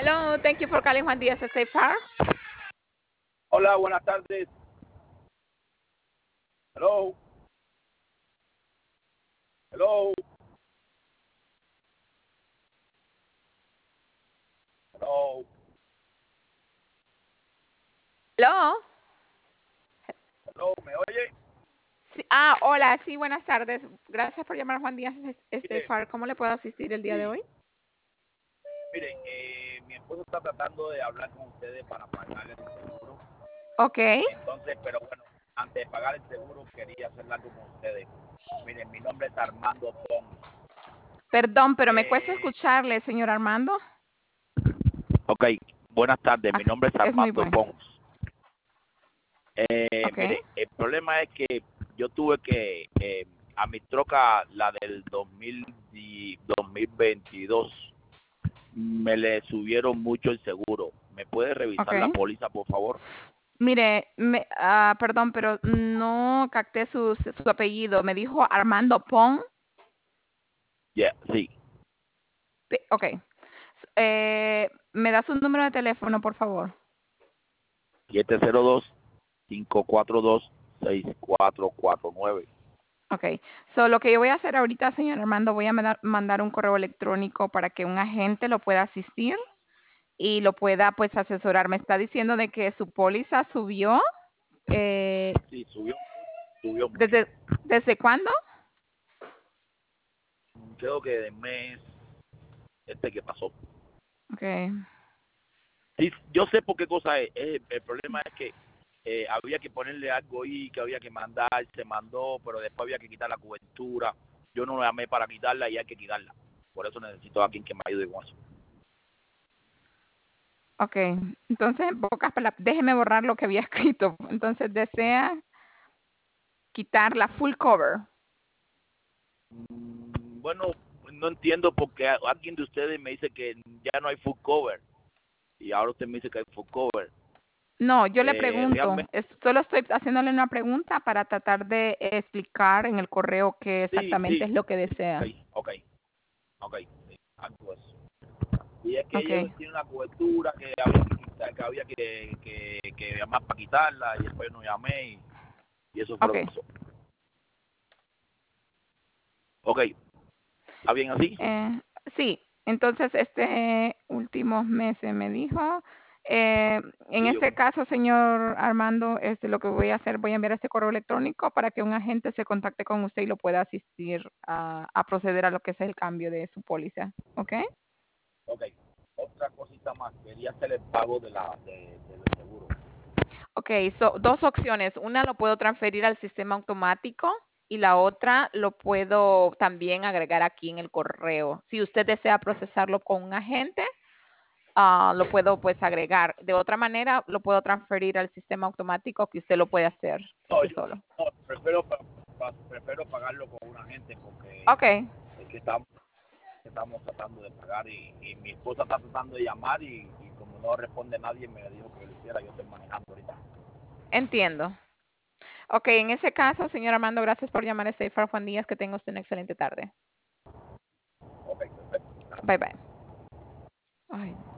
Hello, thank you for calling Juan Díaz State Farm. Hola, buenas tardes. Hello. Hello. Hello. Hello. Hello, ¿me oye? Sí, hola, sí, buenas tardes. Gracias por llamar a Juan Díaz State Mire, Farm. ¿Cómo le puedo asistir el día de sí, hoy? miren, mi esposo está tratando de hablar con ustedes para pagar el seguro. Ok. Entonces, pero bueno, antes de pagar el seguro quería hacer algo con ustedes. Miren, mi nombre es Armando Pons. Perdón, pero me cuesta Eh, escucharle, señor Armando. ok, buenas tardes. Mi nombre es Es muy Armando bueno. Pons. Ok. Mire, el problema es que yo tuve que, a mi troca, la del 2022, me le subieron mucho el seguro. ¿Me puede Ok. revisar la póliza, por favor? Mire, perdón, pero no capté su apellido. Me dijo Armando Pong. Yeah, sí. Ok. ¿Me da su número de teléfono, por favor? 702-542-6449. Ok, lo que yo voy a hacer ahorita, señor Armando, voy a mandar un correo electrónico para que un agente lo pueda asistir y lo pueda pues asesorar. Me está diciendo de que su póliza subió. Sí, subió mucho. ¿Desde cuándo? Creo que del mes que pasó. Ok, Sí, yo sé por qué cosa es. El problema es que había que ponerle algo ahí, que había que mandar, se mandó, pero después había que quitar la cobertura. Yo no llamé para quitarla y hay que quitarla. Por eso necesito a alguien que me ayude con eso. ok. Entonces, en pocas palabras, déjeme borrar lo que había escrito. Entonces, desea quitar la full cover. Bueno, no entiendo por qué alguien de ustedes me dice que ya no hay full cover y ahora usted me dice que hay full cover. No, yo le pregunto, Realmente, solo estoy haciéndole una pregunta para tratar de explicar en el correo qué exactamente sí, es lo que sí, desea. ok, sí, algo así. Y es que Ok, ellos tienen una cobertura que había que quitar, que había que llamar para quitarla y después no llamé y eso fue lo que ok. pasó. Ok, ¿está bien así? Sí, entonces últimos meses me dijo. En Sí, ese caso, señor Armando, lo que voy a hacer, voy a enviar este correo electrónico para que un agente se contacte con usted y lo pueda asistir a proceder a lo que es el cambio de su póliza. ¿Ok? ok. Otra cosita más, quería hacer el pago del seguro. Ok, dos opciones. Una lo puedo transferir al sistema automático y la otra lo puedo también agregar aquí en el correo. Si usted desea procesarlo con un agente, lo puedo pues agregar. De otra manera, lo puedo transferir al sistema automático que usted lo puede hacer No, usted solo. no, prefiero pagarlo con un agente porque Ok, es que estamos tratando de pagar y mi esposa está tratando de llamar y como no responde nadie me dijo que lo hiciera, yo estoy manejando ahorita. entiendo. Ok, en ese caso, señor Armando, gracias por llamar a Safe Juan Díaz. Que tenga usted una excelente tarde. Ok, perfecto. Bye bye. Ay,